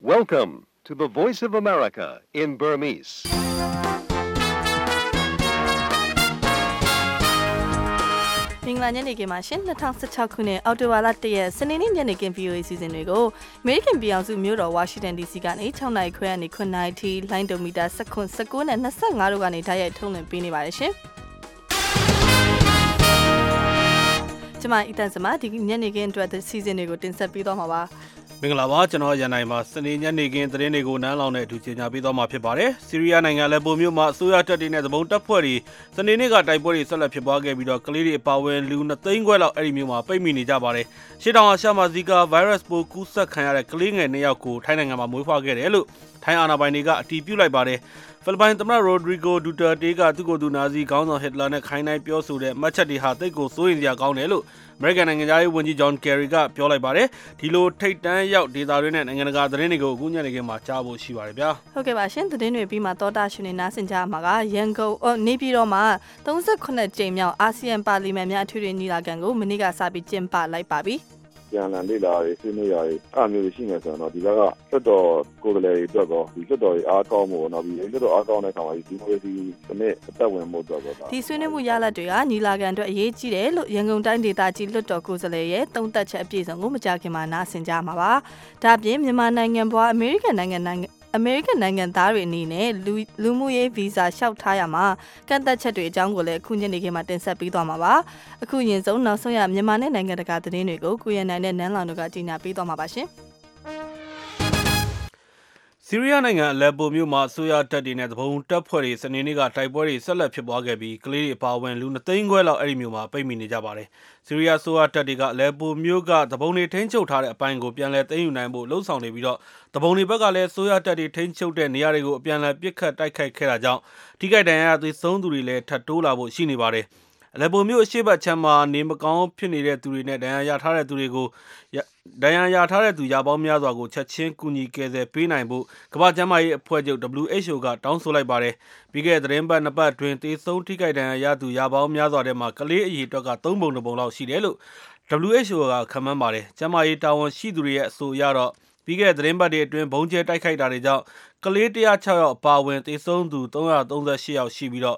Welcome to the Voice of America in Burmese. ။မင်္ဂလာညနေခင်းပါရှင်2016ခုနှစ်အောက်တိုဘာလ1ရက်စနေနေ့ညနေခင်း VOA စီစဉ်တွေကို American ပြည်အောင်စုမြို့တော် Washington DC ကနေ6နာရီခွဲကနေ9နာရီထိလိုင်းဒိုမီတာ19နဲ့25တို့ကနေဓာတ်ရိုက်ထုတ်လွှင့်ပေးနေပါတယ်ရှင်။ကျွန်မအီတန်စမဒီညနေခင်းအတွက်စီစဉ်တွေကိုတင်ဆက်ပေးသွားမှာပါ။မင်္ဂလာပါကျွန်တော်ရန်နိုင်ပါစနေညနေခင်းသတင်းတွေကိုနန်းလောင်နဲ့အတူကြေညာပေးသွားမှာဖြစ်ပါတယ်ဆီးရီးယားနိုင်ငံလက်ပိုမြို့မှာအစိုးရတပ်တွေနဲ့သဘုံတပ်ဖွဲ့တွေစနေနေ့ကတိုက်ပွဲတွေဆက်လက်ဖြစ်ပွားခဲ့ပြီးတော့ကလေးတွေအပါအဝင်လူ2သိန်းခွဲလောက်အဲ့ဒီမြို့မှာပိတ်မိနေကြပါတယ်ရှေ့တောင်အာရှမှာဇီကာဗိုင်းရပ်စ်ပိုးကူးစက်ခံရတဲ့ကလေးငယ်2ယောက်ကိုထိုင်းနိုင်ငံမှာမွေးဖွားခဲ့တယ်လို့ထိုင်းအာဏာပိုင်တွေကအတည်ပြုလိုက်ပါတယ်ဖိလစ်ပိုင်သမ္မတရိုဒရီဂိုဒူတာတေးကသူ့ကိုယ်သူနာဇီခေါင်းဆောင်ဟစ်တလာနဲ့ခိုင်းနှိုင်းပြောဆိုတဲ့မှတ်ချက်တွေဟာတိတ်ကိုစိုးရိမ်စရာကောင်းတယ်လို့အမေရိကန်နိုင်ငံသားရေးဝန်ကြီးဂျွန်ကယ်ရီကပြောလိုက်ပါတယ်ဒီလိုထိတ်တန့်ရောက်ဒေတာတွေနဲ့နိုင်ငံတကာသတင်းတွေကိုအခုညနေခင်းမှာကြားဖို့ရှိပါတယ်ဗျာဟုတ်ကဲ့ပါရှင်သတင်းတွေပြီးမှသောတာရှင်နေနားဆင်ကြမှာကရန်ကုန်နေပြည်တော်မှာ38ကြိမ်မြောက်အာဆီယံပါလီမန်များအထွေထွေညီလာခံကိုမနေ့ကစပြီးကျင်းပလိုက်ပါပြီပြန်လည်လေ့လာရေးဆွေးနွေးရေးအားမျိုးရှိနေဆိုတော့ဒီဘက်ကလွတ်တော်ကိုယ်စားလှယ်တွေအတွက်ကောဒီလွတ်တော်ရေးအားကောင်းဖို့နောက်ပြီးလွတ်တော်အားကောင်းတဲ့ခါမှာဒီမိုကရေစီစနစ်အသက်ဝင်မှုအတွက်ပေါ့ဒီဆွေးနွေးမှုရလဒ်တွေကညီလာခံအတွက်အရေးကြီးတယ်လို့ရန်ကုန်တိုင်းဒေသကြီးလွတ်တော်ကိုယ်စားလှယ်ရဲ့သုံးသပ်ချက်အပြည့်အစုံကိုမကြာခင်မှာနားဆင်ကြမှာပါဒါ့အပြင်မြန်မာနိုင်ငံဘွားအမေရိကန်နိုင်ငံသားတွေအနေနဲ့လူမှုရေးဗီဇာလျှောက်ထားရမှာကန့်သတ်ချက်တွေအကြောင်းကိုလည်းအခုညနေခင်းမှာတင်ဆက်ပေးသွားမှာပါအခုရင်ဆုံးနောက်ဆုံးရမြန်မာနဲ့နိုင်ငံတကာသတင်းတွေကိုကိုရန်နိုင်နဲ့နန်းလောင်တို့ကကြီးညာပေးသွားမှာပါရှင်ဆီးရီးယားနိုင်ငံအလက်ပိုမြို့မှာအစိုးရတပ်တွေနဲ့သဘုံတပ်ဖွဲ့တွေစနေနေ့ကတိုက်ပွဲတွေဆက်လက်ဖြစ်ပွားခဲ့ပြီးကလေးတွေအပါအဝင်လူ2သိန်းခွဲလောက်အဲ့ဒီမြို့မှာပိတ်မိနေကြပါတယ်။ဆီးရီးယားအစိုးရတပ်တွေကအလက်ပိုမြို့ကသဘုံတွေထိန်းချုပ်ထားတဲ့အပိုင်းကိုပြန်လည်သိမ်းယူနိုင်ဖို့လှုံ့ဆော်နေပြီးတော့သဘုံတွေဘက်ကလည်းအစိုးရတပ်တွေထိန်းချုပ်တဲ့နေရာတွေကိုအပြန်လည်ပစ်ခတ်တိုက်ခိုက်ခဲ့တာကြောင့်ထိခိုက်ဒဏ်ရာရသေဆုံးသူတွေလည်းထပ်တိုးလာဖို့ရှိနေပါတယ်။အလက်ပိုမြို့အရှေ့ဘက်ခြမ်းမှာနေမကောင်းဖြစ်နေတဲ့သူတွေနဲ့ဒဏ်ရာရထားတဲ့သူတွေကိုဒဏ်ရာရထားတဲ့သူရပေါင်းများစွာကိုချက်ချင်းကူညီကယ်ဆယ်ပေးနိုင်ဖို့ကမ္ဘာ့ကျန်းမာရေးအဖွဲ့ချုပ် WHO ကတောင်းဆိုလိုက်ပါတယ်။ပြီးခဲ့တဲ့သတင်းပတ်2ပတ်အတွင်းသေဆုံးထိခိုက်ဒဏ်ရာရသူရပေါင်းများစွာထဲမှာကလေးအရေအတွက်က3ပုံ2ပုံလောက်ရှိတယ်လို့ WHO ကခန့်မှန်းပါတယ်။ကျန်းမာရေးတာဝန်ရှိသူတွေရဲ့အဆိုအရတော့ပြီးခဲ့တဲ့သတင်းပတ်တွေအတွင်းဘုံကျဲတိုက်ခိုက်တာတွေကြောင့်ကလေး106ယောက်အပါအဝင်သေဆုံးသူ338ယောက်ရှိပြီးတော့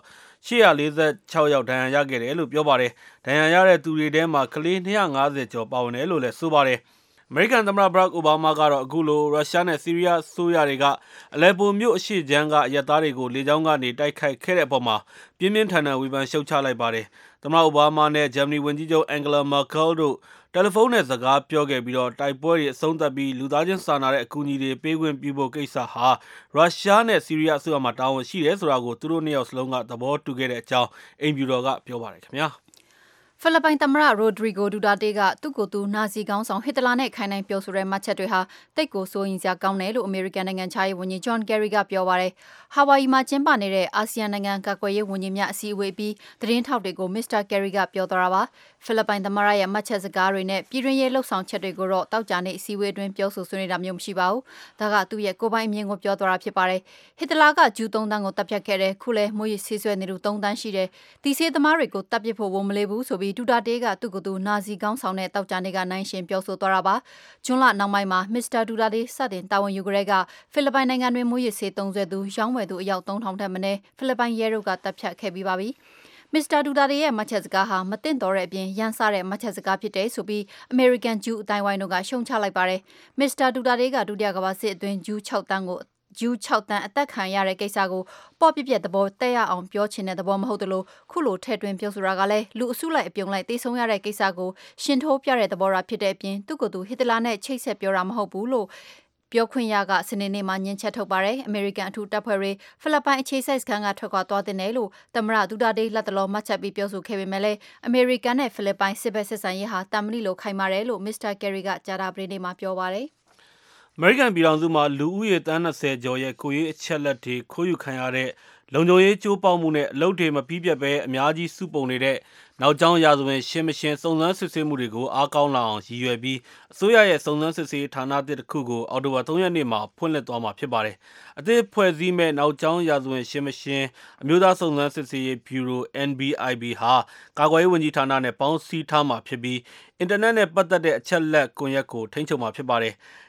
846ယောက်ဒဏ်ရာရခဲ့တယ်လို့ပြောပါတယ်။ဒဏ်ရာရတဲ့သူတွေထဲမှာကလေး250ကျော်ပါဝင်တယ်လို့လည်းဆိုပါတယ်။အမေရိကန်သမ္မတဘရက်အိုဘားမားကတော့အခုလိုရုရှားနဲ့ဆီးရီးယားအစိုးရတွေကအလက်ပိုမြို့အရှေ့ခြမ်းကအရပ်သားတွေကိုလေကြောင်းကနေတိုက်ခိုက်ခဲ့တဲ့အပေါ်မှာပြင်းပြင်းထန်ထန်ဝေဖန်ရှုတ်ချလိုက်ပါတယ်။သမ္မတအိုဘားမားနဲ့ဂျာမနီဝန်ကြီးချုပ်အန်ဂလာမာကယ်တို့တယ်လီဖုန်းနဲ့စကားပြောခဲ့ပြီးတော့တိုက်ပွဲတွေအဆုံးသတ်ပြီးလူသားချင်းစာနာတဲ့အကူအညီတွေပေးခွင့်ပြုဖို့ကိစ္စဟာရုရှားနဲ့ဆီးရီးယားအစိုးရမှာတာဝန်ရှိတယ်ဆိုတာကိုသူတို့နှစ်ယောက်စလုံးကသဘောတူခဲ့တဲ့အကြောင်းအိမ်ဖြူတော်ကပြောပါတယ်ခင်ဗျာ။ဖိလစ်ပိုင်သမ္မတရိုဒရီဂိုဒူတာတေးကသူ့ကိုယ်သူနာဇီခေါင်းဆောင်ဟစ်တလာနဲ့ခိုင်းနှိုင်းပြောဆိုတဲ့မှတ်ချက်တွေဟာတိတ်ကိုစိုးရိမ်စရာကောင်းတယ်လို့အမေရိကန်နိုင်ငံခြားရေးဝန်ကြီးဂျွန်ကယ်ရီကပြောပါတယ်။ဟာဝိုင်ယီမှာကျင်းပနေတဲ့အာဆီယံနိုင်ငံကာကွယ်ရေးဝန်ကြီးများအစည်းအဝေးပြီးသတင်းထောက်တွေကိုမစ္စတာကယ်ရီကပြောသွားတာပါ။ဖိလစ်ပိုင်သမ္မတရဲ့မှတ်ချက်စကားတွေနဲ့ပြည်တွင်းရေးလှုပ်ဆောင်ချက်တွေကိုတော့တောက်ကြနေအစည်းအဝေးအတွင်းပြောဆိုဆွေးနွေးတာမျိုးမရှိပါဘူး။ဒါကသူ့ရဲ့ကိုယ်ပိုင်အမြင်ကိုပြောသွားတာဖြစ်ပါတယ်။ဟစ်တလာကဂျူး3တန်းကိုတပ်ဖြတ်ခဲ့တယ်ခုလဲမွေးဆေးဆွဲနေသူ3တန်းရှိတယ်။ဒီဆေးသမားတွေကိုတပ်ပစ်ဖို့ဝန်မလေးဘူးဆိုပြီးဒူတာတေးကသူ့ကိုယ်သူနာဇီခေါင်းဆောင်တဲ့တောက်ကြနေကနိုင်ရှင်ပြောဆိုသွားတာပါ။ဂျွန်လနောက်ပိုင်းမှာမစ္စတာဒူတာတေးစတင်တာဝန်ယူကြတဲ့ကဖိလစ်ပိုင်နိုင်ငံတွင်မွေးဆေးသုံးဆွဲသူရောင်းဝယ်သူအယောက်3000ထက်မနည်းဖိလစ်ပိုင်ရဲတို့ကတပ်ဖြတ်ခဲ့ပြီးပါပြီ။မစ္စတာဒူတာတေးရဲ့မှတ်ချက်စကားဟာမတင်တော်တဲ့အပြင်ရန်စတဲ့မှတ်ချက်စကားဖြစ်တယ်ဆိုပြီးအမေရိကန်ဂျူးအတိုင်းဝိုင်းတို့ကရှုံချလိုက်ပါတယ်။မစ္စတာဒူတာတေးကဒုတိယကမ္ဘာစစ်အတွင်းဂျူး6တန်းအသက်ခံရတဲ့ကိစ္စကိုပေါ့ပြပြသဘောတက်ရအောင်ပြောချင်တဲ့သဘောမဟုတ်သလိုခုလိုထဲ့တွင်ပြောဆိုတာကလည်းလူအစုလိုက်အပြုံလိုက်တေဆုံးရတဲ့ကိစ္စကိုရှင်ထိုးပြတဲ့သဘောထားဖြစ်တဲ့အပြင်သူ့ကိုယ်သူဟစ်တလာနဲ့ချိတ်ဆက်ပြောတာမဟုတ်ဘူးလို့ပြောခွင့်ရကစနေနေ့မှာညှင်းချက်ထုတ်ပါတယ်အမေရိကန်အထူးတပ်ဖွဲ့တွေဖိလစ်ပိုင်အခြေစိုက်စခန်းကထွက်ခွာသွားတဲ့နယ်လို့သမ္မတဒူတာတေးလက်တလောမှတ်ချက်ပြီးပြောဆိုခဲ့ပေမဲ့လည်းအမေရိကန်နဲ့ဖိလစ်ပိုင်စစ်ဘက်ဆက်ဆံရေးဟာတာမဏိလိုခိုင်မာတယ်လို့မစ္စတာကယ်ရီကကြာတာပတေးနေ့မှာပြောပါတယ်အမေရိကန်ပြည်ထောင်စုမှာလူဦးရေ30ကျော်ရဲ့ကိုရေးအချက်လက်တွေခိုးယူခံရတဲ့လုံခြုံရေးကြိုးပေါက်မှုနဲ့အလုပ်တွေမပြီးပြတ်ပဲအများကြီးစုပုံနေတဲ့နောက်ကျောင်းရာဇဝင်ရှင်းမရှင်းစုံစမ်းစစ်ဆေးမှုတွေကိုအားကောင်းလာအောင်ရည်ရွယ်ပြီးအစိုးရရဲ့စုံစမ်းစစ်ဆေးဌာနတစ်ခုကိုအောက်တိုဘာ3ရက်နေ့မှာဖွင့်လှစ်သွားမှာဖြစ်ပါတယ်။အသစ်ဖွဲ့စည်းမဲ့နောက်ကျောင်းရာဇဝင်ရှင်းမရှင်းအမျိုးသားစုံစမ်းစစ်ဆေးရေးဗျူရို NBIB ဟာကာကွယ်ရေးဝန်ကြီးဌာနနဲ့ပေါင်းစည်းထားမှာဖြစ်ပြီးအင်တာနက်နဲ့ပတ်သက်တဲ့အချက်လက်ကွန်ရက်ကိုထိန်းချုပ်မှာဖြစ်ပါတယ်။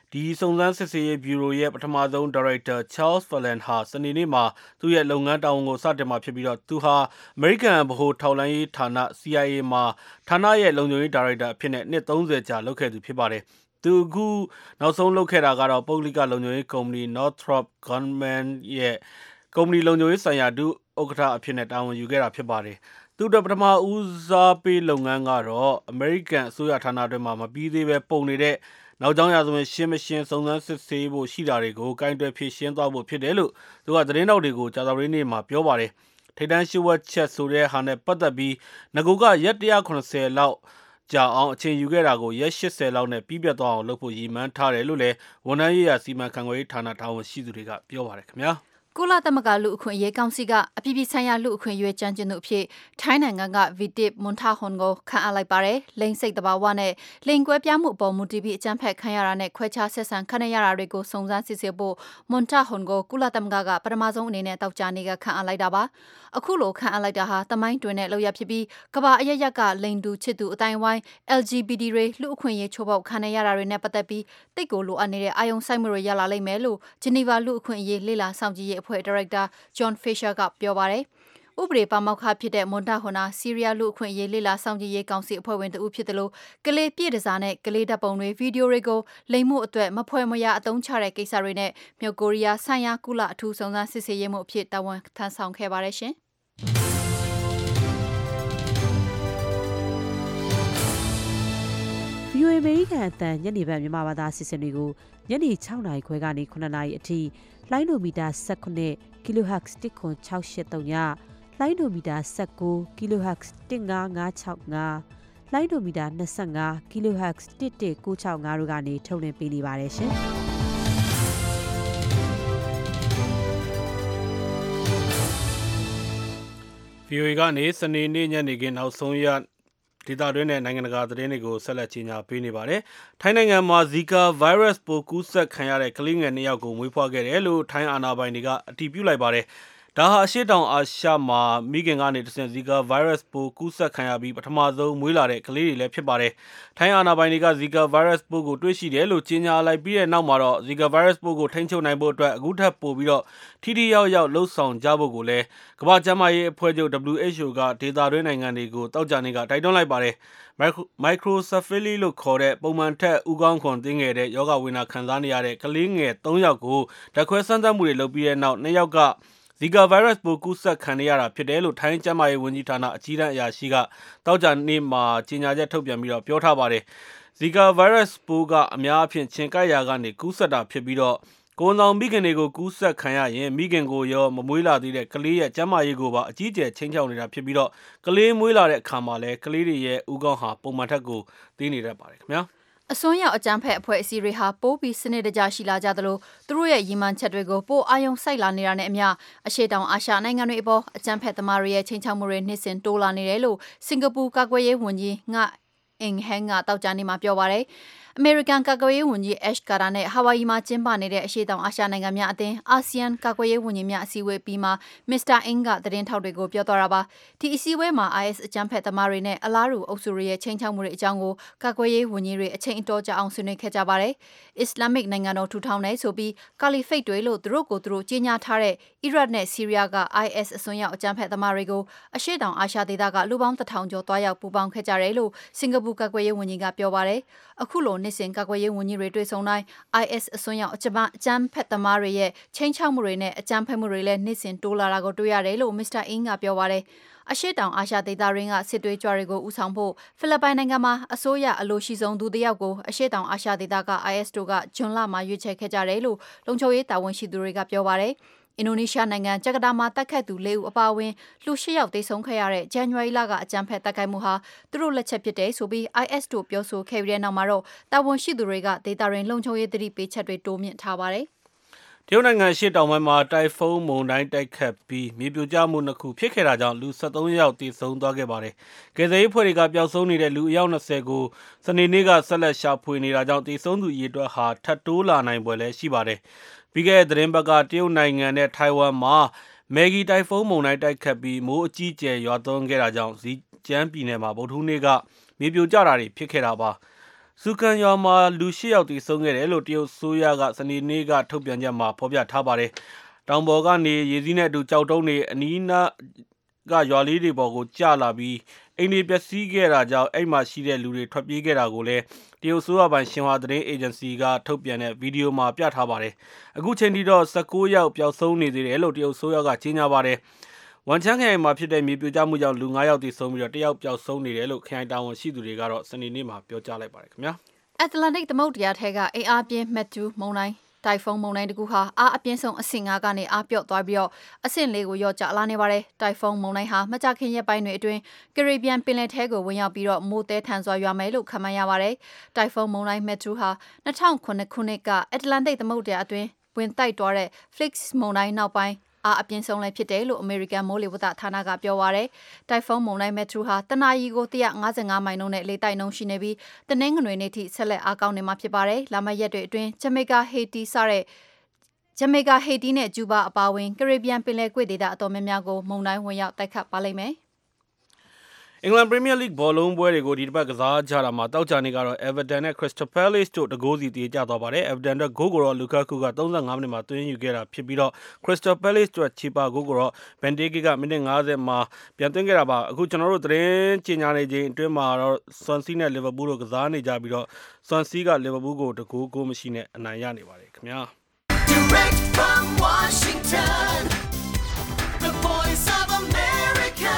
ဒီစုံစမ်းစစ်ဆေးရေးဗျူရိုရဲ့ပထမဆုံးဒါရိုက်တာ Charles Ferland ဟာစနေနေ့မှာသူ့ရဲ့လုပ်ငန်းတာဝန်ကိုစတင်မှာဖြစ်ပြီးတော့သူဟာအမေရိကန်ဗဟိုထောက်လှမ်းရေးဌာန CIA မှာဌာနရဲ့လုံခြုံရေးဒါရိုက်တာအဖြစ်နဲ့နှစ်30ကြာလုပ်ခဲ့သူဖြစ်ပါတယ်။သူအခုနောက်ဆုံးလုပ်ခဲ့တာကတော့ပုဂ္ဂလိကလုံခြုံရေးကုမ္ပဏီ Northrop Grumman ရဲ့ကုမ္ပဏီလုံခြုံရေးဆိုင်ရာဒုဥက္ကဋ္ဌအဖြစ်နဲ့တာဝန်ယူခဲ့တာဖြစ်ပါတယ်။သူ့အတွက်ပထမဦးစားပေးလုပ်ငန်းကတော့အမေရိကန်အစိုးရဌာနအတွင်းမှာမပြီးသေးပဲပုံနေတဲ့နောက်ကြောင်းရာဇဝင်ရှင်းမရှင်းစုံစမ်းစစ်ဆေးဖို့ရှိတာတွေကိုကိုင်တွယ်ဖြေရှင်းသွားဖို့ဖြစ်တယ်လို့သူကသတင်းတောက်တွေကိုကြာသပတေးနေ့မှာပြောပါတယ်။ထိပ်တန်းရှိဝက်ချက်ဆိုတဲ့ဟာနဲ့ပတ်သက်ပြီးငကိုကရက်180လောက်ကြာအောင်အချိန်ယူခဲ့တာကိုရက်80လောက်နဲ့ပြီးပြတ်သွားအောင်လုပ်ဖို့ရည်မှန်းထားတယ်လို့လည်းဝန်ထမ်းရေးရာစီမံခန့်ခွဲရေးဌာနတာဝန်ရှိသူတွေကပြောပါတယ်ခင်ဗျာ။ကုလသမဂ္ဂလူအခွင့်အရေးကောင်စီကအပြည်ပြည်ဆိုင်ရာလူအခွင့်အရေးကြမ်းကျဉ်သူအဖြစ်ထိုင်းနိုင်ငံက Vitit Montahon ကိုခန့်အပ်လိုက်ပါတယ်။လိင်စိတ်တဘာဝနဲ့လိင်ကွဲပြားမှုအပေါ်မူတည်ပြီးအကြမ်းဖက်ခံရတာနဲ့ခွဲခြားဆက်ဆံခံရတာတွေကိုစုံစမ်းစစ်ဆေးဖို့ Montahon ကိုကုလသမဂ္ဂကပထမဆုံးအနေနဲ့တောက်ကြနေကခန့်အပ်လိုက်တာပါ။အခုလိုခန့်အပ်လိုက်တာဟာတမိုင်းတွင်တဲ့လောက်ရဖြစ်ပြီးကမ္ဘာအရရက်ကလိင်တူချစ်သူအတိုင်းဝိုင်း LGBT တွေလူအခွင့်အရေးချိုးဖောက်ခံရတာတွေနဲ့ပတ်သက်ပြီးတိတ်ကိုလိုအပ်နေတဲ့အာယုံစိုက်မှုတွေရလာလိမ့်မယ်လို့ဂျနီဗာလူအခွင့်အရေးလေ့လာစောင့်ကြည့်ရေးအဖွဲ့ဒါရိုက်တာJohn Fisher ကပြောပါတယ်။ဥပဒေပါမောက္ခဖြစ်တဲ့မွန်တာဟွန်နာဆီးရီးယားလူအခွင့်အရေးလေ့လာစောင့်ကြည့်ရေးကောင်စီအဖွဲ့ဝင်တဦးဖြစ်တယ်လို့ကလေးပြည့်တစားနဲ့ကလေးဓာတ်ပုံတွေဗီဒီယိုတွေကိုလိမ်မှုအတွက်မဖွဲ့မရအသုံးချတဲ့ကိစ္စတွေနဲ့မြောက်ကိုရီးယားဆိုင်ရာကုလအထူးစုံစမ်းစစ်ဆေးရေးမှုအဖြစ်တာဝန်ထမ်းဆောင်ခဲ့ပါတယ်ရှင်။ VOA အမေရိကန်အသံညနေပိုင်းမြန်မာဘာသာအစီအစဉ်တွေကိုညနေ6နာရီခွဲကနေ9နာရီအထိလိုင်းဒိုမီတာ19 kHz 10683ညလိုင်းဒိုမီတာ19 kHz 15565လိုင်းဒိုမီတာ25 kHz 11965တို့ကနေထုတ်လွှင့်ပေးနေပါတယ်ရှင်။ VOA ကနေစနေနေ့ညနေခင်းနောက်ဆုံးရဒေသတွင်းနဲ့နိုင်ငံတကာသတင်းတွေကိုဆက်လက်ကြီးညာပေးနေပါတယ်။ထိုင်းနိုင်ငံမှာ Zika virus ပိုးကူးစက်ခံရတဲ့ကလေးငယ်2ယောက်ကိုမွေးဖွားခဲ့တယ်လို့ထိုင်းအာဏာပိုင်တွေကအတည်ပြုလိုက်ပါတယ်။ဒါဟာအရှေ့တောင်အာရှမှာမိခင်ကနေတဆင့် Zika virus ပိုးကူးစက်ခံရပြီးပထမဆုံးမွေးလာတဲ့ကလေးတွေလည်းဖြစ်ပါတယ်။ထိုင်းအာဏာပိုင်တွေက Zika virus ပိုးကိုတွေ့ရှိတယ်လို့ကြေညာလိုက်ပြီးတဲ့နောက်မှာတော့ Zika virus ပိုးကိုထိန်းချုပ်နိုင်ဖို့အတွက်အခုထပ်ပိုပြီးတော့ထိထိရောက်ရောက်လှုပ်ဆောင်ကြဖို့ကိုလည်းကမ္ဘာ့ကျန်းမာရေးအဖွဲ့ချုပ် WHO ကဒေသတွင်းနိုင်ငံတွေကိုတောက်ကြနေကတိုက်တွန်းလိုက်ပါတယ်။ Microcephaly လို့ခေါ်တဲ့ပုံမှန်ထက်ဦးခေါင်းခွန်သေးငယ်တဲ့ယောဂဝေဒနာခံစားနေရတဲ့ကလေးငယ်3ယောက်ကိုဓာတ်ခွဲစမ်းသပ်မှုတွေလုပ်ပြီးတဲ့နောက်2ယောက်ကZika virus ပိုးကူးစက်ခံရတာဖြစ်တယ်လို့ထိုင်းကျန်းမာရေးဝန်ကြီးဌာနအကြီးတန်းအရာရှိကတောက်ကြနေ့မှာကြေညာချက်ထုတ်ပြန်ပြီးတော့ပြောထားပါတယ်။ Zika virus ပိုးကအများအပြားခြင်ကိုက်ရာကနေကူးစက်တာဖြစ်ပြီးတော့ကိုယ်ဝန်ဆောင်မိခင်တွေကိုကူးစက်ခံရရင်မိခင်ကိုရောမမွေးလာသေးတဲ့ကလေးရဲ့ကျန်းမာရေးကိုပါအကြီးအကျယ်ချိန်ချောက်နေတာဖြစ်ပြီးတော့ကလေးမွေးလာတဲ့အခါမှာလည်းကလေးတွေရဲ့ဦးခေါင်းဟာပုံမှန်ထက်ကိုသေးနေတတ်ပါတယ်ခင်ဗျာ။အစွန်းရောက်အကြမ်းဖက်အဖွဲ့အစည်းတွေဟာပိုးပြီးစနစ်တကျရှိလာကြသလိုသူတို့ရဲ့ရည်မှန်းချက်တွေကိုပိုအာရုံစိုက်လာနေတာနဲ့အမျှအရှေ့တောင်အာရှနိုင်ငံတွေအပေါ်အကြမ်းဖက်သမားတွေရဲ့ချိန်ချောက်မှုတွေနှစ်စဉ်တိုးလာနေတယ်လို့စင်ကာပူကာကွယ်ရေးဝန်ကြီးငါအင်ဟန်ကတောက်ကြနေမှာပြောပါတယ်။အမေရိကန်ကာကွယ်ရေးဝန်ကြီး Ash Carter နဲ့ဟာဝိုင်ယီမှာကျင်းပနေတဲ့အရှေ့တောင်အာရှနိုင်ငံများအသင်းအာဆီယံကာကွယ်ရေးဝန်ကြီးများအစည်းအဝေးပြီးမှမစ္စတာအင်းကသတင်းထောက်တွေကိုပြောသွားတာပါ။ဒီအစည်းအဝေးမှာ IS အကြမ်းဖက်သမားတွေနဲ့အလားတူအုပ်စုတွေရဲ့ချိန်ချောက်မှုတွေအကြောင်းကိုကာကွယ်ရေးဝန်ကြီးတွေအချိန်အတော်ကြာအောင်ဆွေးနွေးခဲ့ကြပါတယ်။အစ္စလာမစ်နိုင်ငံတော်ထူထောင်နေဆိုပြီးကာလီဖိတ်တွေလို့သူတို့ကိုယ်သူတို့ကြီးညာထားတဲ့အီရတ်နဲ့ဆီးရီးယားက IS အစွန်းရောက်အကြမ်းဖက်သမားတွေကိုအရှေ့တောင်အာရှဒေသကလူပေါင်း1000ကျော်တွားရောက်ပူးပေါင်းခဲ့ကြတယ်လို့စင်ကာပူကာကွယ်ရေးဝန်ကြီးကပြောပါတယ်။အခုလိုနှစ်စဉ်ကာကွယ်ရေးဝန်ကြီးတွေတွေ့ဆုံတိုင်း IS အစွန်းရောက်အကြမ်းဖက်သမားတွေရဲ့ချိန်ချောက်မှုတွေနဲ့အကြမ်းဖက်မှုတွေလည်းနှစ်စဉ်တိုးလာတာကိုတွေ့ရတယ်လို့မစ္စတာအင်းကပြောပါတယ်။အရှေ့တောင်အာရှဒေသရင်းကစစ်သွေးကြွတွေကိုဦးဆောင်ဖို့ဖိလစ်ပိုင်နိုင်ငံမှာအစိုးရအလိုရှိဆုံးသူတယောက်ကိုအရှေ့တောင်အာရှဒေသက IS တို့ကဂျွန်လမှာရွေးချယ်ခဲ့ကြတယ်လို့လုံခြုံရေးတာဝန်ရှိသူတွေကပြောပါတယ်။အင်ဒိုနီးရှားနိုင်ငံဂျကာတာမှာတိုက်ခိုက်သူ4ဦးအပါအဝင်လူ8ယောက်သေဆုံးခဲ့ရတဲ့ဇန်နဝါရီလကအကြမ်းဖက်တိုက်ခိုက်မှုဟာသူတို့လက်ချက်ဖြစ်တယ်ဆိုပြီး IS တို့ပြောဆိုခဲ့ပြီးတဲ့နောက်မှာတော့တာဝန်ရှိသူတွေကဒေသရင်းလုံခြုံရေးသတိပေးချက်တွေတိုးမြင့်ထားပါတယ်။တရုတ်နိုင်ငံရှေ့တောင်ပိုင်းမှာတိုင်ဖုန်းမုန်တိုင်းတိုက်ခတ်ပြီးမြေပြိုကျမှု2ခုဖြစ်ခဲ့တာကြောင့်လူ73ယောက်သေဆုံးသွားခဲ့ပါတယ်။ကယ်ဆယ်ရေးဖွဲ့တွေကပျောက်ဆုံးနေတဲ့လူအယောက်20ကိုစနေနေ့ကဆက်လက်ရှာဖွေနေတာကြောင့်သေဆုံးသူအရေအတွက်ဟာထပ်တိုးလာနိုင်ပွဲလည်းရှိပါတယ်။ပြီးခဲ့တဲ့သတင်းပတ်ကတရုတ်နိုင်ငံနဲ့ထိုင်ဝမ်မှာမယ်ဂီတိုင်ဖုန်းမုန်တိုင်းတိုက်ခတ်ပြီးမိုးအကြီးအကျယ်ရွာသွန်းခဲ့တာကြောင့်ဇီကျန်းပြည်နယ်မှာဗုဒ္ဓဟူးနေ့ကမြေပြိုကျတာတွေဖြစ်ခဲ့တာပါ။ဆူကန်ရွာမှာလူ၈ယောက်တည်ဆုံးခဲ့တယ်လို့တရုတ်ဆိုရကစနေနေ့ကထုတ်ပြန်ချက်မှာဖော်ပြထားပါတယ်။တောင်ပေါ်ကနေရေစီးနဲ့အတူကြောက်တုံးတွေအနီးနားကရွာလေးတွေပေါ်ကိုကျလာပြီးအိမ်တွေပျက်စီးခဲ့တာကြောင့်အဲ့မှာရှိတဲ့လူတွေထွက်ပြေးခဲ့တာကိုလည်းတရုတ်ဆိုရပိုင်ရှင်ဟွာသတင်းအေဂျင်စီကထုတ်ပြန်တဲ့ဗီဒီယိုမှာပြထားပါတယ်။အခုချိန်ထိတော့19ယောက်ပျောက်ဆုံးနေသေးတယ်လို့တရုတ်ဆိုရကကြေညာပါတယ်။ဝန်ချမ်းခရိုင်မှာဖြစ်တဲ့မြေပြိုကျမှုကြောင့်လူ9ယောက်သေဆုံးပြီးတော့1ယောက်ပျောက်ဆုံးနေတယ်လို့ခရိုင်တာဝန်ရှိသူတွေကတော့စနေနေ့မှာပြောကြားလိုက်ပါတယ်ခင်ဗျာ။ Atlantic သမုဒ္ဒရာထဲကအင်အားပြင်း Matthew မုန်တိုင်းတိုင်ဖုန်းမုန်တိုင်းတကူဟာအားအပြင်းဆုံးအဆင့်5ကနေအားပြော့သွားပြီးတော့အဆင့်4ကိုရော့ကျလာနေပါတယ်။တိုင်ဖုန်းမုန်တိုင်းဟာမကြာခင်ရက်ပိုင်းတွေအတွင်းကရေဘီယန်ပင်လယ်ထဲကိုဝင်ရောက်ပြီးတော့မိုးတဲထန်စွာရွာမယ်လို့ခန့်မှန်းရပါတယ်။တိုင်ဖုန်းမုန်တိုင်း Matthew ဟာ2009ခုနှစ်က Atlantic သမုဒ္ဒရာအတွင်းဝင်တိုက်သွားတဲ့ Flix မုန်တိုင်းနောက်ပိုင်းအပြင်းဆုံးလည်းဖြစ်တယ်လို့ American မိုးလေဝသဌာနကပြောပါရယ်။တိုင်ဖုန်းမုန်တိုင်း Matthew ဟာတနအီကို155မိုင်နှုန်းနဲ့လေတိုက်နှုန်းရှိနေပြီးတနင်္ဂနွေနေ့ထိဆက်လက်အားကောင်းနေမှာဖြစ်ပါတယ်။လာမယ့်ရက်တွေအတွင်းဂျမေကာဟေတီစတဲ့ဂျမေကာဟေတီနဲ့ကျူးဘာအပါအဝင်ကရေဘီယန်ပင်လယ်ကွေ့ဒေသအတော်များများကိုမုန်တိုင်းဝင်ရောက်တိုက်ခတ်ပါလိမ့်မယ်။အင်္ဂလန်ပရီးမီးယားလိဘောလုံးပွဲတွေကိုဒီတစ်ပတ်ကစားကြတာမှာတောက်ကြနေကတော့ Everton နဲ့ Crystal Palace တို့တကိုးစီတည်ကြသွားပါတယ်။ Everton အတွက်ဂိုးကိုတော့ Lukaku က35မိနစ်မှာသွင်းယူခဲ့တာဖြစ်ပြီးတော့ Crystal Palace အတွက်ချီပါဂိုးကိုတော့ Benteke ကမိနစ်50မှာပြန်သွင်းခဲ့တာပါ။အခုကျွန်တော်တို့သတင်းကြေညာနေချိန်အတွင်းမှာတော့ Swansea နဲ့ Liverpool တို့ကစားနေကြပြီးတော့ Swansea က Liverpool ကိုတကိုးမရှိနဲ့အနိုင်ရနေပါတယ်ခင်ဗျာ။ Direct from Washington The Voice of America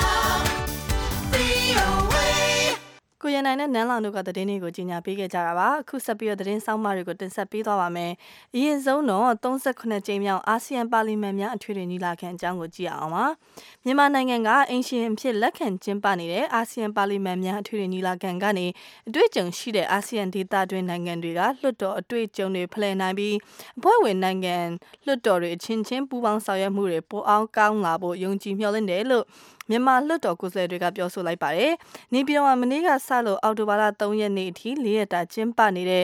ကိုရနိုင်နဲ့နန်းလောင်တို့ကသတင်းတွေကိုကြီးညာပေးခဲ့ကြတာပါအခုဆက်ပြီးတော့သတင်းဆောင်မတွေကိုတင်ဆက်ပေးသွားပါမယ်အရင်ဆုံးတော့38ကြိမ်မြောက်အာဆီယံပါလီမန်များအထွေထွေညီလာခံအကြောင်းကိုကြည့်အောင်ပါမြန်မာနိုင်ငံကအင်ရှင်အဖြစ်လက်ခံကျင်းပနေတဲ့အာဆီယံပါလီမန်များအထွေထွေညီလာခံကနေအတွေ့အကြုံရှိတဲ့အာဆီယံဒေသတွင်းနိုင်ငံတွေကလွှတ်တော်အတွေ့အကြုံတွေဖလှယ်နိုင်ပြီးအဖွဲ့ဝင်နိုင်ငံလွှတ်တော်တွေအချင်းချင်းပူးပေါင်းဆောင်ရွက်မှုတွေပိုအောင်ကောင်းလာဖို့ယုံကြည်မျှော်လင့်တယ်လို့မြန်မာလွှတ်တော်ကိုယ်စားလှယ်တွေကပြောဆိုလိုက်ပါတယ်။နေပြည်တော်မှာမနေ့ကစလို့အောက်တိုဘာလ3ရက်နေ့အထိ4ရက်တာကျင်းပနေတဲ့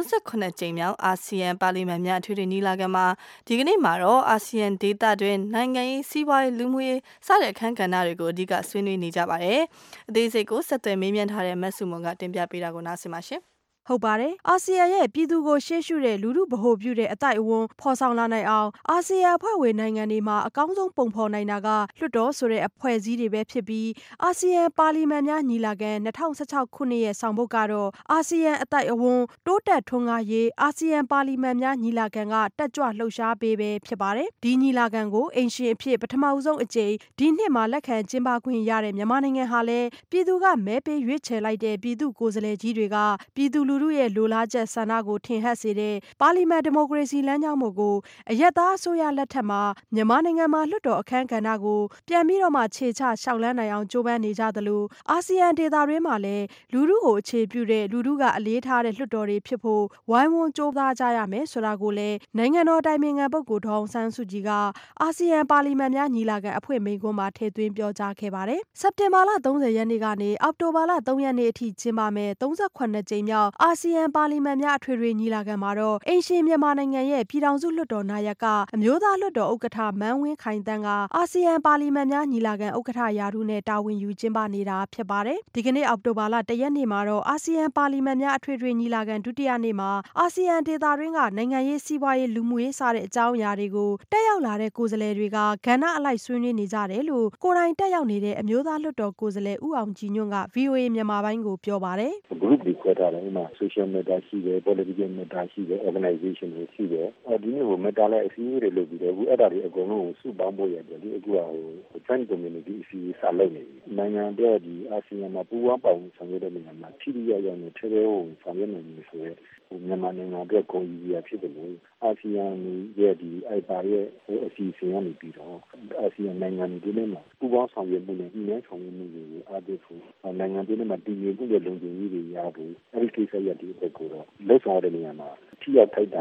38ကြိမ်မြောက်အာဆီယံပါလီမန်များအထွေထွေညီလာခံမှာဒီကနေ့မှာတော့အာဆီယံဒေသတွင်းနိုင်ငံရေးစီးပွားရေးလူမှုရေးစတဲ့အခန်းကဏ္ဍတွေကိုအဓိကဆွေးနွေးနေကြပါတယ်။အသေးစိတ်ကိုဆက်သွယ်မေးမြန်းထားတဲ့မတ်စုမွန်ကတင်ပြပေးတာကိုနားဆင်ပါရှင်။ဟုတ်ပါတယ်အာဆီယံရဲ့ပြည်သူကိုရှေ့ရှုတဲ့လူထုဗဟိုပြုတဲ့အတိုက်အဝန်းဖော်ဆောင်လာနိုင်အောင်အာဆီယံအဖွဲ့ဝင်နိုင်ငံတွေမှာအကောင်းဆုံးပုံဖော်နိုင်တာကလွှတ်တော်ဆိုတဲ့အဖွဲ့အစည်းတွေပဲဖြစ်ပြီးအာဆီယံပါလီမန်များညီလာခံ2016ခုနှစ်ရဲ့ဆောင်ပုဒ်ကတော့အာဆီယံအတိုက်အဝန်းတိုးတက်ထွန်းကားရေးအာဆီယံပါလီမန်များညီလာခံကတက်ကြွလှုပ်ရှားပေးပဲဖြစ်ပါတယ်ဒီညီလာခံကိုအိမ်ရှင်အဖြစ်ပထမဦးဆုံးအကြိမ်ဒီနှစ်မှာလက်ခံကျင်းပခွင့်ရတဲ့မြန်မာနိုင်ငံဟာလည်းပြည်သူကမဲပေးရွေးချယ်လိုက်တဲ့ပြည်သူကိုယ်စားလှယ်ကြီးတွေကပြည်သူလူထုရဲ့လိုလားချက်ဆန္ဒကိုထင်ဟပ်စေတဲ့ပါလီမန်ဒီမိုကရေစီလမ်းကြောင်းကိုအရက်သားအစိုးရလက်ထက်မှာမြန်မာနိုင်ငံမှာလွှတ်တော်အခမ်းကဏ္ဍကိုပြန်ပြီးတော့မှခြေချရှောက်လန်းနိုင်အောင်ကြိုးပမ်းနေကြသလိုအာဆီယံဒေသတွင်းမှာလည်းလူထုကိုအခြေပြုတဲ့လူထုကအလေးထားတဲ့လွှတ်တော်တွေဖြစ်ဖို့ဝိုင်းဝန်းကြိုးစားကြရမယ်ဆိုတာကိုလည်းနိုင်ငံတော်တိုင်ပင်ခံပုဂ္ဂိုလ်ဒေါ်အောင်ဆန်းစုကြည်ကအာဆီယံပါလီမန်များညီလာခံအဖွဲ့မိန့်ခွန်းမှာထည့်သွင်းပြောကြားခဲ့ပါတယ်စက်တင်ဘာလ30ရက်နေ့ကနေအောက်တိုဘာလ3ရက်နေ့အထိကျင်းပမယ်38ကြိမ်မြောက်အာဆီယံပါလီမန်များအထွေထွေညီလာခံမှာတော့အိမ်ရှင်မြန်မာနိုင်ငံရဲ့ပြည်ထောင်စုလွှတ်တော်နာယကအမျိုးသားလွှတ်တော်ဥက္ကဋ္ဌမန်းဝင်းခိုင်တန်းကအာဆီယံပါလီမန်များညီလာခံဥက္ကဋ္ဌရာထူးနဲ့တာဝန်ယူကျင်းပနေတာဖြစ်ပါတယ်ဒီကနေ့အောက်တိုဘာလ1ရက်နေ့မှာတော့အာဆီယံပါလီမန်များအထွေထွေညီလာခံဒုတိယနေ့မှာအာဆီယံဒေသတွင်းကနိုင်ငံရေးစီးပွားရေးလူမှုရေးစတဲ့အကြောင်းအရာတွေကိုတက်ရောက်လာတဲ့ကိုယ်စားလှယ်တွေကကဏ္ဍအလိုက်ဆွေးနွေးနေကြတယ်လို့ကိုယ်တိုင်တက်ရောက်နေတဲ့အမျိုးသားလွှတ်တော်ကိုယ်စားလှယ်ဦးအောင်ကြည်ညွန့်က VOA မြန်မာပိုင်းကိုပြောပါတယ် group တွေခွဲထားတယ်ဥပမာ social matter ရှိတယ် political matter ရှိတယ် organization တွေရှိတယ်ဒီနေ့ဟို matter လည်းအစည်းအဝေးတွေလုပ်ပြီးတော့အခုအဲ့ဒါတွေအကုန်လုံးကိုစုပေါင်းဖို့ရတယ်ဒီအခုကဟို joint community အစည်းအဝေးစလုပ်နေပြီနိုင်ငံတွေဒီအာဆီယံမှာပူးပေါင်းပါဝင်ဆောင်ရွက်တဲ့နေရာမှာထိထိရောက်ရောက်နဲ့ထဲထဲဝင်ဆောင်ရွက်နိုင်ပြီဆိုရဲမြန်မာနိုင်ငံအတွက်ဂုဏ်ယူရဖြစ်တယ်လို့အာဆီယံရဲ့ဒီအိုက်ပါရဲ့အစီအစဉ်ကနေပြီးတော့အာဆီယံနိုင်ငံတွေနဲ့မှာပူးပေါင်းဆောင်ရွက်မှုနဲ့ညီမဆောင်ရွက်မှုတွေကိုအားပေးဖို့နိုင်ငံတွေနဲ့မှာတည်ငြိမ်မှုနဲ့လုံခြုံရေးတွေရဖို့အဲဒီကိစ္စရပ်တွေအတွက်ကိုတော့လက်ဆောင်တဲ့နေရာမှာထိရောက်ထိုက်တာနဲ့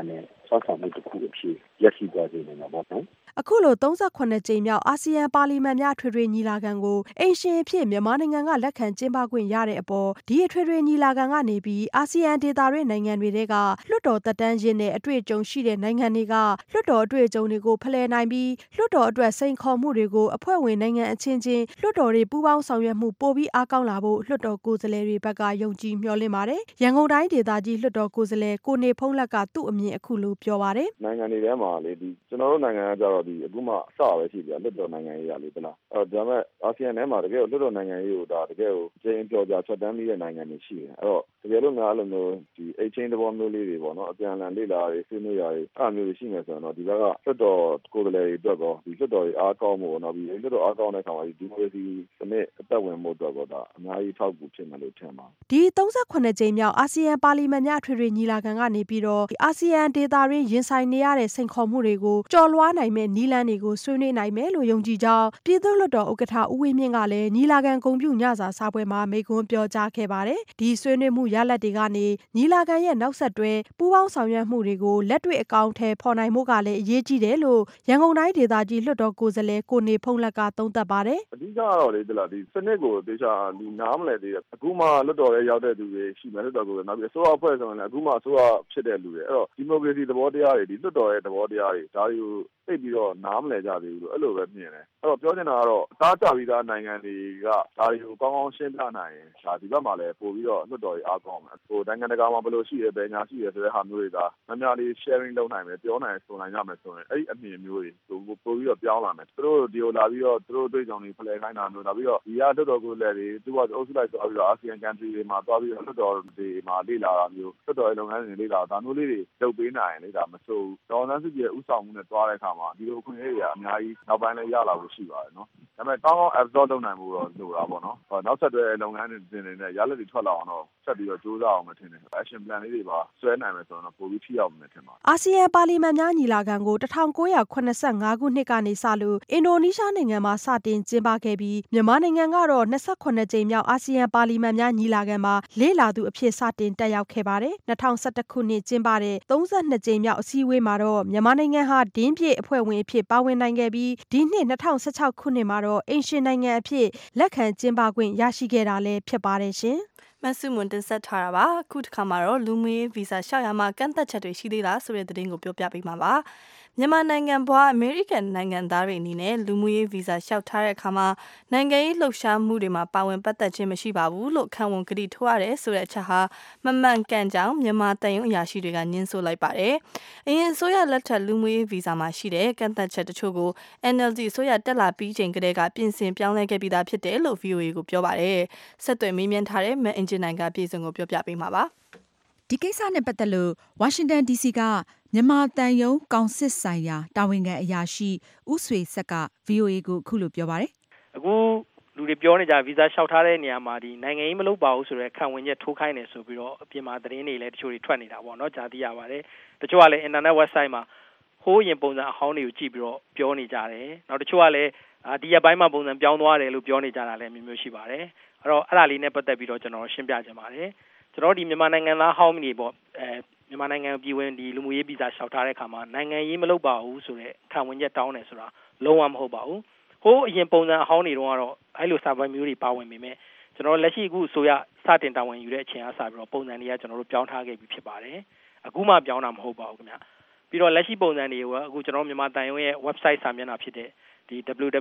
စွမ်းဆောင်မှုတစ်ခုအဖြစ်ရရှိသွားစေနိုင်တာပေါ့နော်အခုလို38ကြိမ်မြောက်အာဆီယံပါလီမန်များထွေထွေညီလာခံကိုအိမ်ရှင်အဖြစ်မြန်မာနိုင်ငံကလက်ခံကျင်းပခွင့်ရတဲ့အပေါ်ဒီထွေထွေညီလာခံကနေပြီးအာဆီယံဒေသတွင်းနိုင်ငံတွေကလွှတ်တော်သက်တမ်းရင်းနဲ့အတွေ့အကြုံရှိတဲ့နိုင်ငံတွေကလွှတ်တော်အတွေ့အကြုံတွေကိုဖလှယ်နိုင်ပြီးလွှတ်တော်အတွက်စိန်ခေါ်မှုတွေကိုအဖွဲ့ဝင်နိုင်ငံအချင်းချင်းလွှတ်တော်တွေပူးပေါင်းဆောင်ရွက်မှုပိုပြီးအားကောင်းလာဖို့လွှတ်တော်ကိုယ်စားလှယ်တွေဘက်ကယုံကြည်မျှော်လင့်ပါတယ်။ရန်ကုန်တိုင်းဒေသကြီးလွှတ်တော်ကိုယ်စားလှယ်ကိုနေဖုံးလက်ကသူ့အမြင်အခုလိုပြောပါတယ်။နိုင်ငံတွေထဲမှာလေကျွန်တော်တို့နိုင်ငံကကြတော့အခုမှအစပဲရှိပြလွတ်တော်နိုင်ငံရေးရလေတလားဒါပေမဲ့အာဆီယံထဲမှာတကယ်လွတ်တော်နိုင်ငံရေးကိုတကယ်ကိုကျင်းပြောကြဖြတ်တန်းပြီးတဲ့နိုင်ငံတွေရှိတယ်အဲ့တော့တကယ်လို့ငါအဲ့လိုမျိုးအိတ်ချင်းသဘောမျိုးလေးတွေပေါ့နော်အပြန်အလှန်လေ့လာရေးဆွေးနွေးရေးအဲ့မျိုးရှိနေဆိုတော့ဒီဘက်ကလွတ်တော်ကိုယ်စားလှယ်တွေအတွက်ကောလွတ်တော်တွေအားကောင်းဖို့နော်လွတ်တော်အားကောင်းတဲ့ခါမှာဒီမိုကရေစီစနစ်အသက်ဝင်မှုအတွက်ဒါအများကြီးထောက်ကူဖြစ်မယ်လို့ထင်ပါတယ်ဒီ38ကြိမ်မြောက်အာဆီယံပါလီမန်များထွေထွေညီလာခံကနေပြီးတော့အာဆီယံဒေသတွင်းရင်ဆိုင်နေရတဲ့စိန်ခေါ်မှုတွေကိုကျော်လွှားနိုင်မဲ့နည်းလမ်းတွေကိုဆွေးနွေးနိုင်မယ်လို့ယုံကြည်ကြောင်းပြည်သူ့လွှတ်တော်ဥက္ကဋ္ဌဦးဝင်းမြင့်ကလည်းညီလာခံဂုဏ်ပြုညစာစားပွဲမှာမိန့်ခွန်းပြောကြားခဲ့ပါတယ်။ဒီဆွေးနွေးမှုရလဒ်တွေကနေညီလာခံရဲ့နောက်ဆက်တွဲပူးပေါင်းဆောင်ရွက်မှုတွေကိုလက်တွေ့အကောင့်ထဲပေါ်နိုင်မှုကလည်းအရေးကြီးတယ်လို့ရန်ကုန်တိုင်းဒေသကြီးလွှတ်တော်ကိုယ်စားလှယ်ကိုနေဖုံးလက်ကသုံးသပ်ပါတယ်။အဓိကကတော့လေဒီစနစ်ကိုတေချာနားမလည်သေးတယ်အခုမှလွှတ်တော်ရဲ့ရောက်တဲ့သူတွေရှိမယ်လွှတ်တော်ကိုနောက်ပြီးအစိုးရအဖွဲ့ဆိုရင်လည်းအခုမှအစိုးရဖြစ်တဲ့လူတွေအဲ့တော့ဒီမိုကရေစီသဘောတရားတွေဒီလွှတ်တော်ရဲ့သဘောတရားတွေဒါတွေကိုသိပြီးတော့နားမလည်ကြသေးဘူးလို့အဲ့လိုပဲမြင်တယ်အဲ့တော့ပြောချင်တာကတော့တားကြပြီးသားနိုင်ငံတွေကဒါတွေကိုကောင်းကောင်းရှင်းပြနိုင်ရင်ဒါဒီဘက်မှာလည်းပို့ပြီးတော့လွှတ်တော်တွေအားကောင်းမယ်နိုင်ငံတကာမှာဘယ်လိုရှိရဲဘယ်ညာရှိရဲဆိုတဲ့ဟာမျိုးတွေကများများလေး sharing လုပ်နိုင်မယ်ပြောနိုင်ဆိုနိုင်ကြမယ်ဆိုရင်အဲ့ဒီအမြင်မျိုးတွေပို့ပြီးတော့ပြောင်းလာမယ်သူတို့ဒီကိုလာပြီးတော့သူတို့တွေ့ကြုံတွေဖလှယ်ခိုင်းတာမျိုးလာပြီးတော့ဒီကလွှတ်တော်ကိုလည်းသူကအုပ်စုလိုက်သွားပြီးတော့အာဆီယံ country တွေမှာသွားပြီးတော့လွှတ်တော်တွေမှာလေ့လာတာမျိုးလွှတ်တော်ရဲ့လုပ်ငန်းတွေလေ့လာဒါမျိုးလေးတွေလုပ်ပေးနိုင်ရင်လေဒါမဆိုးဘူးဒေါ်နန်းစုကြည်ဥဆောင်မှုနဲ့သွားတဲ့အခါမှာဒီလိုအခွင့်အရေးတွေအများကြီးနောက်ပိုင်းလည်းရလာဖို့ရှိပါတယ်နော်ဒါပေမဲ့ကောင်းကောင်း absorb လုပ်နိုင်ဖို့တော့လိုတာပေါ့နော်နောက်ဆက်တွဲလုပ်ငန်းတွေနဲ့ရလဒ်တွေထွက်လာအောင်တော့ဆက်ပြီးတော့ကြိုးစားအောင်မထင်နဲ့ action plan လေးတွေပါဆွဲနိုင်မယ်ဆိုတော့ပိုပြီးထိရောက်မယ်ထင်ပါတယ်အာဆီယံပါလီမန်များညီလာခံကို1985ခုနှစ်ကနေစလို့အင်ဒိုနီးရှားနိုင်ငံမှာစတင်ကျင်းပခဲ့ပြီးမြန်မာနိုင်ငံကတော့28ကြိမ်မြောက်အာဆီယံပါလီမန်များညီလာခံမှာလေ့လာသူအဖြစ်စတင်တက်ရောက်ခဲ့ပါတယ်2011ခုနှစ်ကျင်းပတဲ့32ကြိမ်မြောက်အစည်းအဝေးမှာတော့မြန်မာနိုင်ငံဟာဒင်းပြည့်အဖွဲ့ဝင်အဖြစ်ပါဝင်နိုင်ခဲ့ပြီးဒီနှစ်2016ခုနှစ်မှာတော့အိမ်ရှင်နိုင်ငံအဖြစ်လက်ခံကျင်းပခွင့်ရရှိခဲ့တာလည်းဖြစ်ပါတယ်ရှင်မဆုမွန်တင်ဆက်ထားတာပါအခုတစ်ခါမှာတော့လူမျိုးရေးဗီဇာလျှောက်ရမှာကန့်သက်ချက်တွေရှိသေးလားဆိုတဲ့သတင်းကိုပြောပြပေးမှာပါမြန်မာနိုင်ငံဘွားအမေရိကန်နိုင်ငံသားတွေအနေနဲ့လူမျိုးရေးဗီဇာလျှောက်ထားတဲ့အခါမှာနိုင်ငံရေးလှုပ်ရှားမှုတွေမှာပါဝင်ပတ်သက်ခြင်းမရှိပါဘူးလို့ခံဝန်ကတိထိုးရတယ်ဆိုတဲ့အချက်ဟာမမှန်ကန်ကြောင်းမြန်မာတန်ယုံအရာရှိတွေကညှင်းဆိုလိုက်ပါတယ်။အရင်ဆိုရလက်ထက်လူမျိုးရေးဗီဇာမှာရှိတဲ့ကန့်သက်ချက်တချို့ကို NLD ဆိုရတက်လာပြီးချိန်ကတည်းကပြင်ဆင်ပြောင်းလဲခဲ့ပြီးသားဖြစ်တယ်လို့ VOA ကိုပြောပါတယ်။ဆက်သွယ်မေးမြန်းထားတဲ့မန်အင်ဂျင်နိုင်ကပြည်စုံကိုပြောပြပေးမှာပါ။ဒီကိစ္စနဲ့ပတ်သက်လို့ဝါရှင်တန် DC ကမြန်မာတန်ယုံကောင်စစ်ဆိုင်ရာတာဝန်ခံအရာရှိဦးဆွေဆက်က VOA ကိုအခုလိုပြောပါတယ်။အခုလူတွေပြောနေကြဗီဇာလျှောက်ထားတဲ့နေရာမှာဒီနိုင်ငံရေးမလုပ်ပါဘူးဆိုတဲ့ခံဝန်ချက်ထိုးခိုင်းတယ်ဆိုပြီးတော့အပြင်မှာသတင်းတွေလည်းတချို့တွေထွက်နေတာပေါ့နော်ကြားသိရပါတယ်။တချို့ကလည်း internet website မှာဟိုးရင်ပုံစံအဟောင်းတွေကိုကြည့်ပြီးတော့ပြောနေကြတယ်။နောက်တချို့ကလည်းဒီရက်ပိုင်းမှာပုံစံပြောင်းသွားတယ်လို့ပြောနေကြတာလည်းမျိုးရှိပါတယ်။အဲ့တော့အဲ့ဒါလေးနဲ့ပတ်သက်ပြီးတော့ကျွန်တော်ရှင်းပြချင်ပါတယ်။ကျွန်တော်ဒီမြန်မာနိုင်ငံသားဟောင်းတွေပေါ့မြန်မာနိုင်ငံပြည်ဝင်ဒီလူမှုရေးဗီဇာလျှောက်ထားတဲ့အခါမှာနိုင်ငံရေးမလုပ်ပါဘူးဆိုတဲ့ခံဝန်ချက်တောင်းတယ်ဆိုတာလုံးဝမဟုတ်ပါဘူး။ဟိုးအရင်ပုံစံအဟောင်းတွေတုန်းကတော့အဲ့လိုစာပိုင်းမျိုးတွေပါဝင်ပေမဲ့ကျွန်တော်လက်ရှိအခုဆိုရစတင်တာဝန်ယူတဲ့အချိန်အားစပြီးတော့ပုံစံတွေကကျွန်တော်တို့ပြောင်းထားခဲ့ပြီးဖြစ်ပါတယ်။အခုမှပြောင်းတာမဟုတ်ပါဘူးခင်ဗျ။ပြီးတော့လက်ရှိပုံစံတွေကိုအခုကျွန်တော်မြန်မာတန်ရုံးရဲ့ website စာမျက်နှာဖြစ်တဲ့ဒီ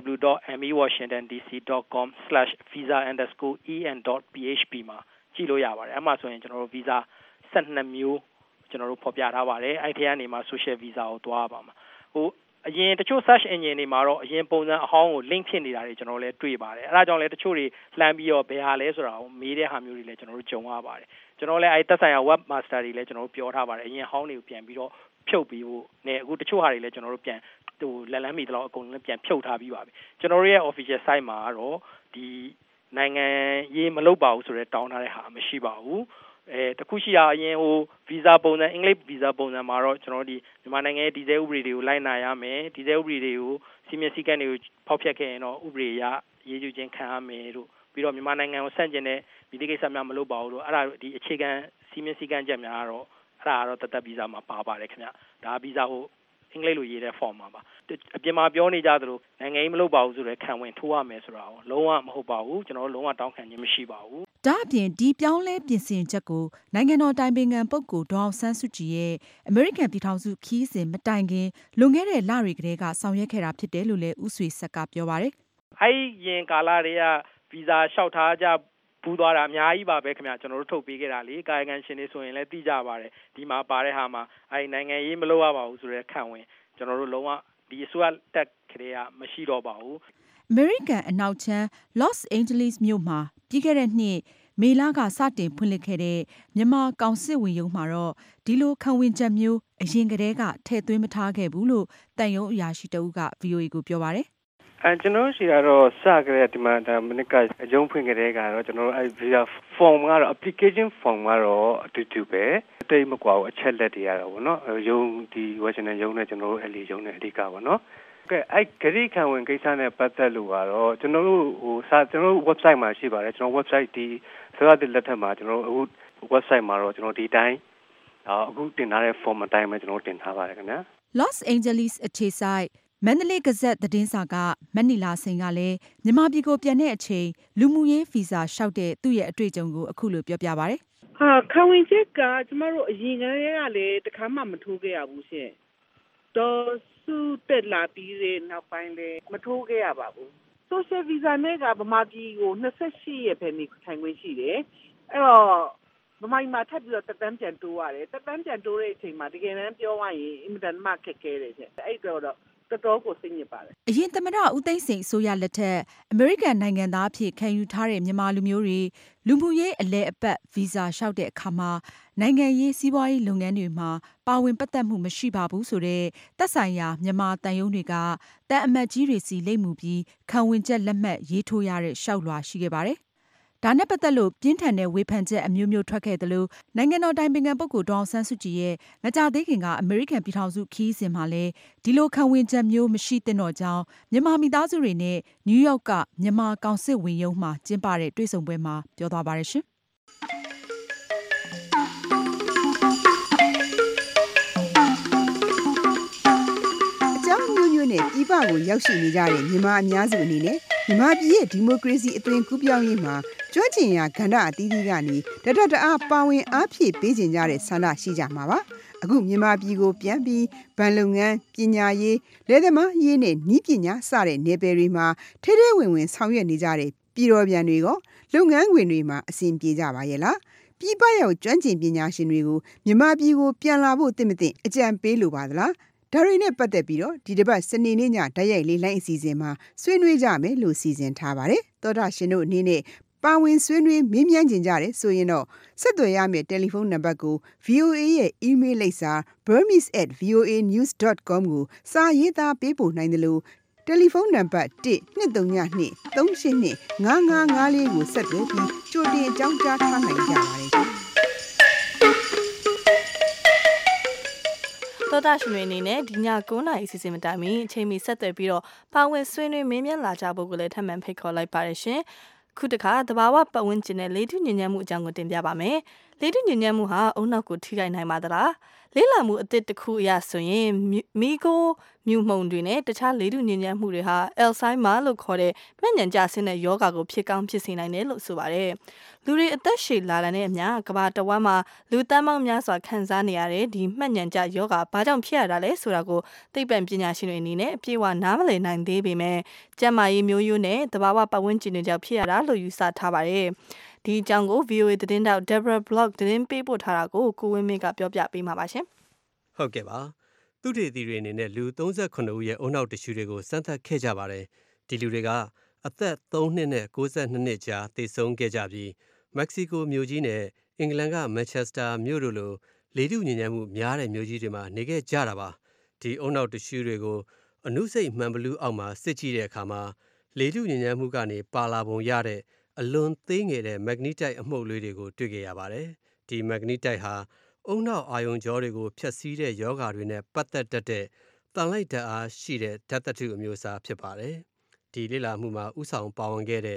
www.mewashingtondc.com/visa_en.php မှာကြည့်လို့ရပါတယ်။အဲ့မှာဆိုရင်ကျွန်တော်တို့ visa 12မျိုးကျွန်တော်တို့ဖော်ပြထားပါတယ်။အဲ့ဒီကနေမှ social visa ကိုတွားပါမှာ။ဟိုအရင်တချို့ search engine တွေမှာတော့အရင်ပုံစံအဟောင်းကို link ဖြစ်နေတာတွေကျွန်တော်လည်းတွေ့ပါတယ်။အဲ့ဒါကြောင့်လည်းတချို့တွေလှမ်းပြီးတော့ဘယ်ဟာလဲဆိုတာကိုမေးတဲ့ဟာမျိုးတွေလည်းကျွန်တော်တို့ကြုံရပါတယ်။ကျွန်တော်လည်းအဲ့သက်ဆိုင်ရာ web master တွေလည်းကျွန်တော်တို့ပြောထားပါတယ်။အရင်ဟောင်းတွေကိုပြန်ပြီးတော့ဖြုတ်ပြီးဖို့နဲ့အခုတချို့ဟာတွေလည်းကျွန်တော်တို့ပြန်ဟိုလက်လန်းမီတလောက်အကုန်လုံးပြန်ဖြုတ်ထားပြီးပါပြီ။ကျွန်တော်တို့ရဲ့ official site မှာတော့ဒီနိုင်ငံရေးမလုပ်ပါဘူးဆိုတော့တောင်းထားတဲ့ဟာမရှိပါဘူး။တခုရှိတာအရင်ဟို visa ပုံစံအင်္ဂလိပ် visa ပုံစံမှာတော့ကျွန်တော်ဒီမြန်မာနိုင်ငံရဲ့ဒီဇယ်ဥပဒေတွေကိုလိုက်နာရမယ်ဒီဇယ်ဥပဒေတွေကိုစီမံစည်းကမ်းတွေကိုဖောက်ဖျက်ခဲ့ရင်တော့ဥပဒေအရရေးယူခြင်းခံရမယ်လို့ပြီးတော့မြန်မာနိုင်ငံကိုဆန့်ကျင်တဲ့ဒီကိစ္စများမလုပ်ပါဘူးလို့အဲ့ဒါဒီအခြေခံစီမံစည်းကမ်းချက်များကတော့အဲ့ဒါကတော့တသက်ဗီဇာမှာပါပါတယ်ခင်ဗျဒါဗီဇာကိုအင်္ဂလိပ်လိုရေးတဲ့ form မှာပါအပြင်မှာပြောနေကြသလိုနိုင်ငံရေးမလုပ်ပါဘူးဆိုတော့ခံဝင်ထိုးရမယ်ဆိုတာကိုလုံးဝမဟုတ်ပါဘူးကျွန်တော်တို့လုံးဝတောင်းခံခြင်းမရှိပါဘူးဒါအပြင်ဒီပြောင်းလဲပြင်ဆင်ချက်ကိုနိုင်ငံတော်တိုင်ပင်ခံပုဂ္ဂိုလ်ဒေါအောင်ဆန်းစုကြည်ရဲ့အမေရိကန်ပြည်ထောင်စုခီးစဉ်မတိုင်ခင်လွန်ခဲ့တဲ့လတွေကတည်းကဆောင်ရွက်ခဲ့တာဖြစ်တယ်လို့လည်းဦးဆွေဆက်ကပြောပါတယ်အဲ့ရင်ကာလတွေကဗီဇာလျှောက်ထားကြဘူးသွားတာအများကြီးပါပဲခင်ဗျကျွန်တော်တို့ထုတ်ပေးခဲ့တာလေကာယကံရှင်တွေဆိုရင်လည်းသိကြပါတယ်ဒီမှာပါတဲ့ဟာမှာအဲ့နိုင်ငံရေးမလုပ်ရပါဘူးဆိုတဲ့ခံဝင်ကျွန်တော်တို့လုံးဝဒီအစိုးရတက်ခရေကမရှိတော့ပါဘူးအမေရိကန်အနောက်ချမ်း Los Angeles မြို့မှာပြီးခဲ့တဲ့နှစ်မေလကစတင်ဖွင့်လှစ်ခဲ့တဲ့မြန်မာကောင်စစ်ဝင်ရုံးမှာတော့ဒီလိုခံဝင်ချက်မျိုးအရင်ကတည်းကထည့်သွင်းမထားခဲ့ဘူးလို့တန်ယုံအရာရှိတဦးက VOA ကိုပြောပါတယ်ကျွန်တော်ရှိကတော့စကြတဲ့ဒီမှာမနစ်ကအကျုံးဖွင့်ကြတဲ့ကတော့ကျွန်တော်တို့အဲ့ visa form ကတော့ application form ကတော့အတူတူပဲအတိတ်မကွာဘူးအချက်လက်တွေရတော့ဗောနော်ရုံးဒီ Washington ရုံးနဲ့ကျွန်တော်တို့အဲ့ဒီရုံးနဲ့အဓိကဗောနော်ကဲအဲ့ဂရိခံဝင်ကိစ္စနဲ့ပတ်သက်လို့ကတော့ကျွန်တော်တို့ကျွန်တော်တို့ website မှာရှိပါတယ်ကျွန်တော် website ဒီဆိုရတဲ့လက်ထက်မှာကျွန်တော်တို့အခု website မှာတော့ကျွန်တော်ဒီတိုင်းအခုတင်ထားတဲ့ form အတိုင်းပဲကျွန်တော်တင်ထားပါတယ်ခင်ဗျာ Los Angeles အခြေစိုက်မန္တလေးဂဇက်သတင်းစာကမက်နီလာစိန်ကလည်းမြန်မာပြည်ကိုပြန်တဲ့အချိန်လူမှုရေးဗီဇာလျှောက်တဲ့သူ့ရဲ့အတွေ့အကြုံကိုအခုလိုပြောပြပါတယ်ခံဝင်ချက်ကကျမတို့အရင်ကလည်းတခါမှမထိုးခဲ့ရဘူးရှင်တော့စုတက်လာပြီးတဲ့နောက်ပိုင်းလည်းမထိုးခဲ့ရပါဘူး social visa နဲ့ကဗမာပြည်ကို28ရက်ပဲနေထိုင်ခွင့်ရှိတယ်အဲ့တော့ဗမာပြည်မှာထပ်ပြီးတော့တက်တန်းပြန်တိုးရတယ်တက်တန်းပြန်တိုးတဲ့အချိန်မှာတကယ်တမ်းပြောရရင်အင်မတန်မှခက်ခဲတယ်ရှင်အဲ့တော့တော်ကိုစိတ်ညစ်ပါတယ်အရင်သမ္မတဦးသိန်းစိန်အစိုးရလက်ထက်အမေရိကန်နိုင်ငံသားအဖြစ်ခံယူထားတဲ့မြန်မာလူမျိုးတွေလူမှုရေးအလဲအပတ်ဗီဇာလျှောက်တဲ့အခါမှာနိုင်ငံရေးစီးပွားရေးလုပ်ငန်းတွေမှာပါဝင်ပတ်သက်မှုမရှိပါဘူးဆိုတဲ့သက်ဆိုင်ရာမြန်မာတန်ယုံတွေကတန်အမတ်ကြီးတွေစီလိပ်မူပြီးခံဝင်ချက်လက်မှတ်ရေးထိုးရတဲ့လျှောက်လွှာရှိခဲ့ပါတယ်ဒါနဲ့ပတ်သက်လို့ပြင်းထန်တဲ့ဝေဖန်ချက်အမျိုးမျိုးထွက်ခဲ့သလိုနိုင်ငံတော်တိုင်ပင်ခံပုဂ္ဂိုလ်ဒေါအောင်ဆန်းစုကြည်ရဲ့မကြာသေးခင်ကအမေရိကန်ပြည်ထောင်စုခရီးစဉ်မှာလည်းဒီလိုခံဝင်ချက်မျိုးမရှိသင့်တော့ကြောင်းမြန်မာမိသားစုတွေနဲ့နယူးယောက်ကမြန်မာကောင်စစ်ဝင်ရုံးမှာကျင်းပတဲ့တွေ့ဆုံပွဲမှာပြောသွားပါတယ်ရှင်အကြောင်းမျိုးမျိုးနဲ့ပြည်ပကိုရောက်ရှိနေကြတဲ့မြန်မာအများစုအနေနဲ့မြန်မာပြည်ရဲ့ဒီမိုကရေစီအသွင်ကူးပြောင်းရေးမှာကျွမ်းကျင်ရာကဏ္ဍအသီးသီးကနေတအားပါဝင်အားဖြည့်ပေးခြင်းကြတဲ့ဆန္ဒရှိကြမှာပါအခုမြန်မာပြည်ကိုပြန်ပြီးဗန်လုပ်ငန်းပညာရေးလယ်သမားရေးနဲ့နည်းပညာစတဲ့နယ်ပယ်တွေမှာထဲထဲဝင်ဝင်ဆောင်ရွက်နေကြတဲ့ပြည်တော်ပြန်တွေကလုပ်ငန်းခွင်တွေမှာအဆင်ပြေကြပါရဲ့လားပြည်ပရောက်ကျွမ်းကျင်ပညာရှင်တွေကိုမြန်မာပြည်ကိုပြန်လာဖို့တင့်မတင်အကြံပေးလိုပါသလားဒါတွေနဲ့ပတ်သက်ပြီးတော့ဒီတစ်ပတ်စနေနေ့ညဓာတ်ရိုက်လေးလိုင်းအစီအစဉ်မှာဆွေးနွေးကြမယ်လို့စီစဉ်ထားပါတယ်သောတာရှင်တို့အနေနဲ့ပါဝင်ဆွေးနွေးမေးမြန်းကြတယ်ဆိုရင်တော့ဆက်သွယ်ရမယ့်တယ်လီဖုန်းနံပါတ်ကို VOA ရဲ့ email လိပ်စာ burmese@voanews.com ကိုစာရေးသားပေးပို့နိုင်တယ်လို့တယ်လီဖုန်းနံပါတ်1-232-382-5554ကိုဆက်သွယ်ပြီးကြိုတင်အကြောင်းကြားထားနိုင်ကြပါတယ်သောတာရှင်တွေအနေနဲ့ဒီည9:00 နာရီအစီအစဉ်မတိုင်မီအချိန်မီဆက်သွယ်ပြီးတော့ပါဝင်ဆွေးနွေးမင်းမြန်းလာကြဖို့ကိုလည်းထပ်မံဖိတ်ခေါ်လိုက်ပါတယ်ရှင်။ခုတခါတဘာဝပတ်ဝန်းကျင်နဲ့လေထုညဉ့်ညံ့မှုအကြောင်းကိုတင်ပြပါမယ်။လေထုညဉ့်ညံ့မှုဟာအုံနောက်ကိုထိခိုက်နိုင်ပါသလား။လေးလာမှုအသစ်တစ်ခုအရဆိုရင်မီကိုမြူမှုန်တွေနဲ့တခြားလေထုညဉ့်ညံ့မှုတွေဟာအယ်ဆိုင်းမာလို့ခေါ်တဲ့မှတ်ဉဏ်ကျဆင်းတဲ့ယောဂါကိုဖြစ်ကောင်းဖြစ်စေနိုင်တယ်လို့ဆိုပါတယ်။လူတွေအသက်ရှည်လာတဲ့အမျှကမ္ဘာတစ်ဝန်းမှာလူသန်းပေါင်းများစွာခံစားနေရတဲ့ဒီမှတ်ဉဏ်ကျယောဂါဘာကြောင့်ဖြစ်ရတာလဲဆိုတာကိုသိပ္ပံပညာရှင်တွေအနေနဲ့အပြည့်အဝနားမလည်နိုင်သေးပေမဲ့ကျန်းမာရေးမျိုးရိုးနဲ့တဘာဝပတ်ဝန်းကျင်တွေကြောင့်ဖြစ်ရတာလို့ယူဆထားပါတယ်။ဒီအကြောင်းကို VOA သတင်းတောက် Deborah Block သတင်းပေးပို့ထားတာကိုကိုဝင်းမေကပြောပြပေးမှာပါရှင်။ဟုတ်ကဲ့ပါ။သူတေသီတွေအနေနဲ့လူ38ဦးရဲ့အုံနောက်တ िश ူတွေကိုစမ်းသပ်ခဲ့ကြပါတယ်။ဒီလူတွေကအသက်3နှစ်နဲ့92နှစ်ကြားသေဆုံးခဲ့ကြပြီးမက္ကဆီကိုမြို့ကြီးနဲ့အင်္ဂလန်ကမန်ချက်စတာမြို့တို့လိုလေထုညဉ့်ညံ့မှုများတဲ့မြို့ကြီးတွေမှာနေခဲ့ကြတာပါ။ဒီအုံနောက်တ िश ူတွေကိုအနုစိတ်မှန်ဘလူးအောက်မှာစစ်ကြည့်တဲ့အခါမှာလေထုညဉ့်ညံ့မှုကနေပါလာပုံရတဲ့အလွန်သေးငယ်တဲ့မက်ဂနီတိုက်အမှုတ်လေးတွေကိုတွေ့ခဲ့ရပါတယ်။ဒီမက်ဂနီတိုက်ဟာအုံနောက်အာယုံကြောတွေကိုဖျက်ဆီးတဲ့ယောဂါတွေနဲ့ပတ်သက်တတ်တဲ့တန်လိုက်ဓာတ်အားရှိတဲ့ဓာတ်သတ္တုအမျိုးအစားဖြစ်ပါတယ်။ဒီလေ့လာမှုမှာဥဆောင်ပါဝင်ခဲ့တဲ့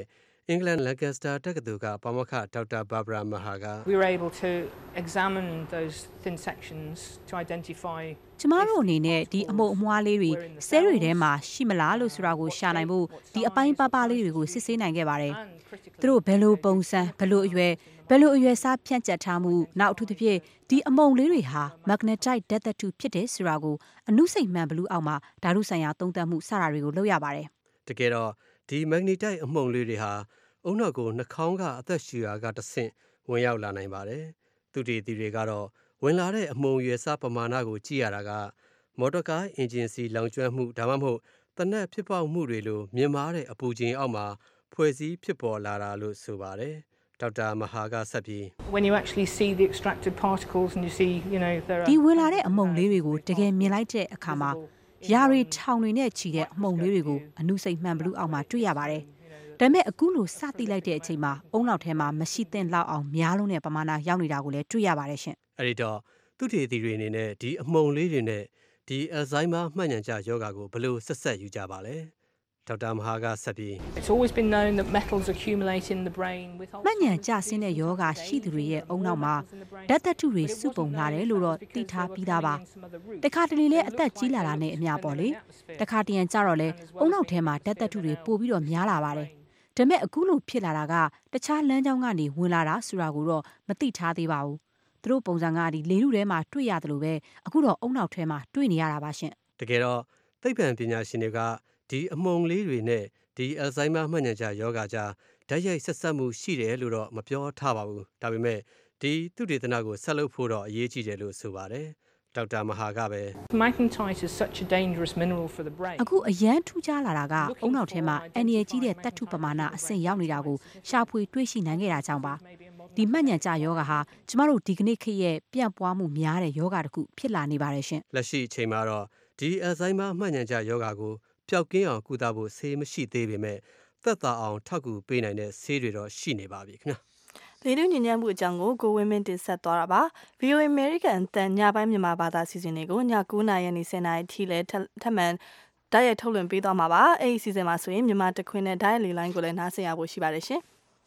အင်္ဂလန်လန်ကက်စတာတက္ကသိုလ်ကပါမောက္ခဒေါက်တာဘာဘရာမဟာက We were able to examine those thin sections to identify ကျမတို့အနေနဲ့ဒီအမုံအမွှားလေးတွေဆဲတွေထဲမှာရှိမလားလို့ဆိုတာကိုရှာနိုင်ဖို့ဒီအပိုင်းပါပါလေးတွေကိုစစ်ဆေးနိုင်ခဲ့ပါတယ်။သူတို့ဘယ်လိုပုံစံဘယ်လိုအရွယ်စားဖြန့်ကျက်ထားမှုနောက်အထူးသဖြင့်ဒီအမုံလေးတွေဟာ magnetite ဓာတ်သတ္တုဖြစ်တယ်ဆိုတာကိုအနုစိတ်မှန်ဘလူးအောက်မှာဓာတုဆိုင်ရာသုံးသပ်မှုစတာတွေကိုလုပ်ရပါတယ်။တကယ်တော့ဒီ magnetite အမုံလေးတွေဟာအုံနောက်ကိုနှာခေါင်းကအသက်ရှူရာကတဆင့်ဝင်ရောက်လာနိုင်ပါတယ်။သူတေသီတွေကတော့ဝင်လာတဲ့အမုံရွယ်စားပမာဏကိုကြည့်ရတာကမော်တော်ကားအင်ဂျင်စီလောင်ကျွမ်းမှုဒါမှမဟုတ်တနက်ဖြစ်ပေါက်မှုတွေလိုမြင်မာတဲ့အပူချိန်အောက်မှာဖွဲ့စည်းဖြစ်ပေါ်လာတာလို့ဆိုပါတယ်။ဒေါက်တာမဟာကဆက်ပြီး When you actually see the extracted particles and you see, there are ဒီဝင်လာတဲ့အမုံလေးတွေကိုတကယ်မြင်လိုက်တဲ့အခါမှာရာတွေထောင်တွေနဲ့ချီတဲ့အမုံလေးတွေကိုအနုစိတ်မှန်ဘလူးအောက်မှာတွေ့ရပါတယ်။ဒါပေမဲ့အခုလိုစသိလိုက်တဲ့အချိန်မှာအုံနောက်ထဲမှာမရှိသင့်လောက်အောင်များလုံးတဲ့ပမာဏရောက်နေတာကိုလည်းတွေ့ရပါတယ်ရှင်။အဲဒီတော့သူတေသီတွေအနေနဲ့ဒီအမုံလေးတွေနဲ့ဒီအယ်ဇိုင်းမာမှတ်ဉာဏ်ကျယောဂါကိုဘယ်လိုဆက်ဆက်ယူကြပါလဲ။ဒေါက်တာမဟာကဆက်ပြီး It's always been known that metals accumulate in the brain with မှတ်ဉာဏ်ကျဆင်းတဲ့ယောဂါရှိသူတွေရဲ့အုံနောက်မှာဓာတ်သတ္တုတွေစုပုံလာတယ်လို့တော့သိထားပြီးသားပါတခါတလေလဲအသက်ကြီးလာတာနဲ့အမျှပေါ့လေတခါတရံကြတော့လဲအုံနောက်ထဲမှာဓာတ်သတ္တုတွေပို့ပြီးတော့များလာပါတယ်ဒါပေမဲ့အခုလိုဖြစ်လာတာကတခြားလမ်းကြောင်းကနေဝင်လာတာဆိုတာကိုတော့မသိထားသေးပါဘူးသူတို့ပုံစံကဒီလေထုထဲမှာတွေ့ရတယ်လို့ပဲအခုတော့အုံနောက်ထဲမှာတွေ့နေရတာပါရှင်တကယ်တော့သိပ္ပံပညာရှင်တွေကဒီအမုံလေးတွေနဲ့ဒီအယ်ဇိုင်းမာမှတ်ဉာဏ်ကျယောဂါကြားဓာတ်ရိုက်ဆက်ဆက်မှုရှိတယ်လို့တော့မပြောထားပါဘူးဒါပေမဲ့ဒီသုတေသနကိုဆက်လုပ်ဖို့တော့အရေးကြီးတယ်လို့ဆိုပါတယ်ဒေါက်တာမဟာကပဲ Magnetite is such a dangerous mineral for the brain အခုအရန်ထူးခြားလာတာကအုံနောက်ထဲမှာအန်ဒီရကြီးတဲ့တတ်ထုပမာဏအဆင့်ရောက်နေတာကိုရှာဖွေတွေ့ရှိနိုင်ခဲ့တာကြောင့်ပါဒီမှတ်ဉာဏ်ကျယောဂါဟာကျမတို့ဒီကနေ့ခေတ်ရဲ့ပြန့်ပွားမှုများတဲ့ယောဂါတစ်ခုဖြစ်လာနေပါတယ်ရှင်လက်ရှိအချိန်မှာတော့ဒီအယ်ဇိုင်းမာမှတ်ဉာဏ်ကျယောဂါကိုပျောက်ကင်းအောင်ကုသဖို့ဆေးမရှိသေးပေမဲ့သက်သာအောင်ထောက်ကူပေးနိုင်တဲ့ဆေးတွေတော့ရှိနေပါပြီခင်ဗျာလေထုညဉ့်ညမ်းမှုအကြောင်းကိုဝင်းမင်းတင်ဆက်သွားတာပါ VOA American အသံညပိုင်းမြန်မာဘာသာစီစဉ်တွေကိုည9:00နာရီနဲ့10:00နာရီထိလဲထပ်မံဓာတ်ရိုက်ထုတ်လွှင့်ပေးသွားမှာပါအဲ့ဒီစီစဉ်မှာဆိုရင်မြန်မာတခွင်နဲ့ဓာတ်ရိုက်လေလိုင်းကိုလည်းနားဆင်ရဖို့ရှိပါတယ်ရှင်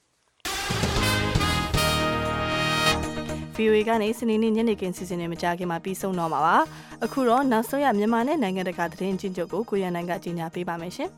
VOA ကနေစနေနေ့ညနေခင်းစီစဉ်နေမကြခင်မှာပြီးဆုံးတော့မှာပါအခုတော့နောက်ဆုံးရမြန်မာနဲ့နိုင်ငံတကာသတင်းချင်းချုပ်ကိုကိုရန်နိုင်ကကြီးညာပေးပါမယ်ရှင်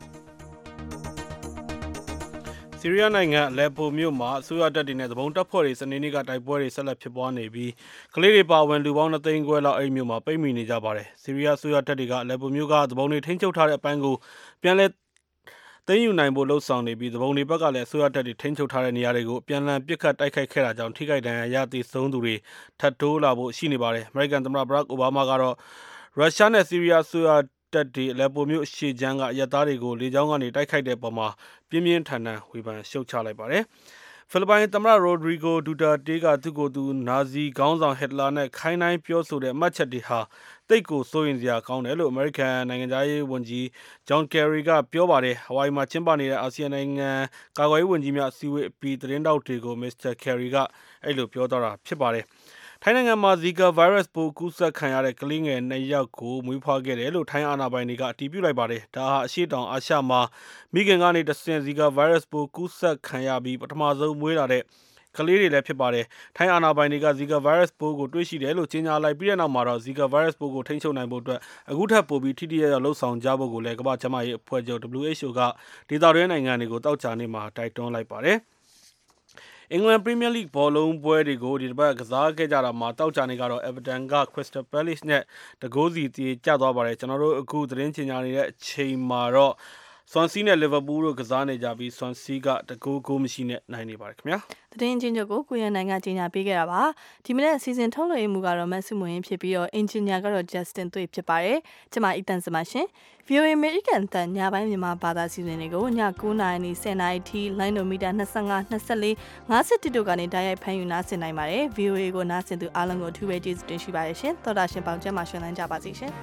ဆီးရီးယားနိုင်ငံအလက်ပိုမြို့မှာအစိုးရတပ်တွေနဲ့သဘုံတပ်ဖွဲ့တွေစနေနေ့ကတိုက်ပွဲတွေဆက်လက်ဖြစ်ပွားနေပြီးကလေးတွေပါဝင်လူပေါင်း2သိန်းခွဲလောက်အဲ့ဒီမြို့မှာပိတ်မိနေကြပါတယ်ဆီးရီးယားအစိုးရတပ်တွေကအလက်ပိုမြို့ကသဘုံတွေထိန်းချုပ်ထားတဲ့အပိုင်းကိုပြန်လည်သိမ်းယူနိုင်ဖို့လှုံ့ဆော်နေပြီးသဘုံတွေဘက်ကလည်းအစိုးရတပ်တွေထိန်းချုပ်ထားတဲ့နေရာတွေကိုပြန်လည်ပစ်ခတ်တိုက်ခိုက်ခဲ့တာကြောင့်ထိခိုက်ဒဏ်ရာရသေဆုံးသူတွေထပ်တိုးလာဖို့ရှိနေပါတယ်အမေရိကန်သမ္မတဘရက်အိုဘားမားကတော့ရုရှားနဲ့ဆီးရီးယားအစိုးရတပ်တွေအလက်ပိုမြို့ရှေ့ချမ်းကအရပ်သားတွေကိုလေကြောင်းကနေတိုက်ခိုက်တဲ့ပုံမှာပြင်းပြင်းထန်ထန်ဝေဖန်ရှုတ်ချလိုက်ပါတယ်ဖိလစ်ပိုင်သမ္မတရိုဒရီဂိုဒူတာတေးကသူ့ကိုယ်သူနာဇီခေါင်းဆောင်ဟစ်တလာနဲ့ခိုင်းနှိုင်းပြောဆိုတဲ့မှတ်ချက်တွေဟာတိတ်ကိုစိုးရင်စရာကောင်းတယ်လို့အမေရိကန်နိုင်ငံသားရေးဝန်ကြီးဂျွန်ကယ်ရီကပြောပါတယ်ဟဝိုင်မှာကျင်းပနေတဲ့အာဆီယံနိုင်ငံကာကွယ်ရေးဝန်ကြီးများအစည်းအဝေးအပြီးသတင်းတောက်တွေကိုမစ္စတာကယ်ရီကအဲ့လိုပြောသွားတာဖြစ်ပါတယ်ထိုင်းနိုင်ငံမှာဇီကာဗိုင်းရပ်စ်ပိုးကူးစက်ခံရတဲ့ကလေးငယ်2ယောက်ကိုမွေးဖွားခဲ့တယ်လို့ထိုင်းအာဏာပိုင်တွေကအတည်ပြုလိုက်ပါတယ်။ဒါဟာအရှေ့တောင်အာရှမှာမိခင်ကနေတဆင့်ဇီကာဗိုင်းရပ်စ်ပိုးကူးစက်ခံရပြီးပထမဆုံးမွေးလာတဲ့ကလေးတွေလည်းဖြစ်ပါတယ်။ထိုင်းအာဏာပိုင်တွေကဇီကာဗိုင်းရပ်စ်ပိုးကိုတွေ့ရှိတယ်လို့ကြေညာလိုက်ပြီးတဲ့နောက်မှာတော့ဇီကာဗိုင်းရပ်စ်ပိုးကိုထိန်းချုပ်နိုင်ဖို့အတွက်အခုထပ်ပိုပြီးထိထိရောက်ရောက်လှုံ့ဆော်ကြဖို့ကိုလည်းကမ္ဘာ့ကျန်းမာရေးအဖွဲ့ချုပ် WHO ကဒေသတွင်းနိုင်ငံတွေကိုတောက်ချာနေမှာတိုက်တွန်းလိုက်ပါတယ်။အင်္ဂလန်ပရီးမီယာလိဘောလုံးပွဲတွေကိုဒီတစ်ပတ်ကစားခဲ့ကြတာမှာတောက်ချာနေကတော့ Everton က Crystal Palace နဲ့တကိုးစီတည်ကျသွားပါတယ်ကျွန်တော်တို့အခုသတင်းချင်ညာနေတဲ့အချိန်မှာတော့ Swansea နဲ့ Liverpool တို့ကစားနေကြပြီး Swansea ကတကိုးမရှိနဲ့နိုင်နေပါတယ်ခင်ဗျာသတင်းချင်းချုပ်ကိုကိုရန်နိုင်ကကြီးညာပေးခဲ့တာပါဒီမနေ့အစီအစဉ်ထုတ်လွှင့်မှုကတော့မတ်စုမွင်ဖြစ်ပြီးတော့ engineer ကတော့ Justin တွေ့ဖြစ်ပါတယ်ကျွန်မအီတန်စမရှင် VOA American တန်ညပိုင်းမြန်မာဘာသာစီစဉ်တွေကိုည9:00နာရီနဲ့10:00နာရီထိ line မီတာ25 24 51တို့ကနေတိုက်ရိုက်ဖမ်းယူနားဆင်နိုင်ပါတယ် VOA ကိုနားဆင်သူအားလုံးကိုအထူးပဲကျေးဇူးတင်ရှိပါတယ်ရှင်သောတာရှင်ပေါင်းကျမ်းမှာရှင်လန်းကြပါစေရှင်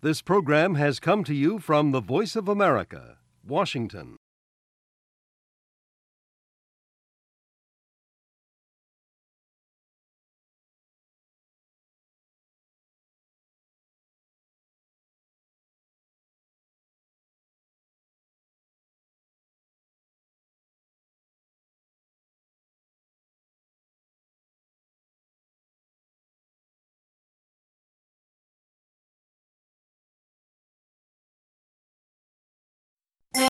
This program has come to you from the Voice of America, Washington.